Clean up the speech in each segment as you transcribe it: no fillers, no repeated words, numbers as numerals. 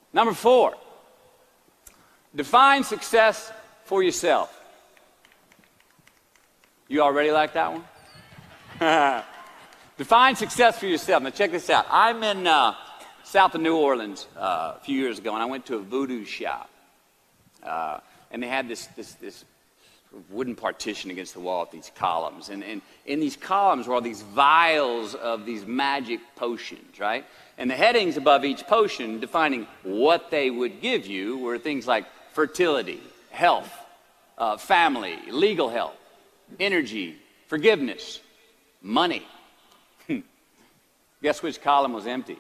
Number 4, define success for yourself. You already like that one? Define success for yourself. Now check this out. I'm in south of New Orleans a few years ago, and I went to a voodoo shop. And they had this wooden partition against the wall with these columns. And in these columns were all these vials of these magic potions, right? And the headings above each potion defining what they would give you were things like fertility, health, family, legal help, energy, forgiveness, money. Guess which column was empty?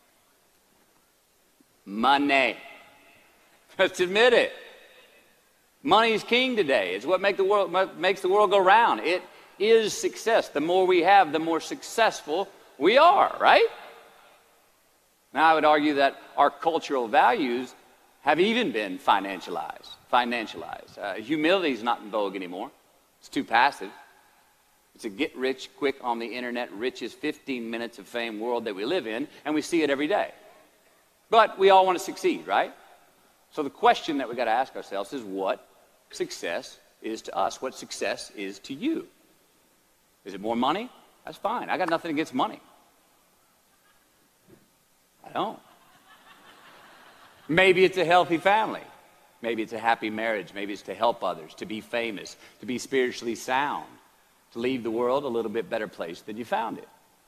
Money. Let's admit it. Money is king today. It's what makes the world go round. It is success. The more we have, the more successful we are, right? Now, I would argue that our cultural values have even been financialized. Humility is not in vogue anymore. It's too passive. It's a get-rich-quick on the internet, richest 15 minutes of fame world that we live in, and we see it every day. But we all want to succeed, right? So the question that we've got to ask ourselves is what success is to us, what success is to you. Is it more money? That's fine. I got nothing against money. I don't. Maybe it's a healthy family. Maybe it's a happy marriage. Maybe it's to help others, to be famous, to be spiritually sound, to leave the world a little bit better place than you found it.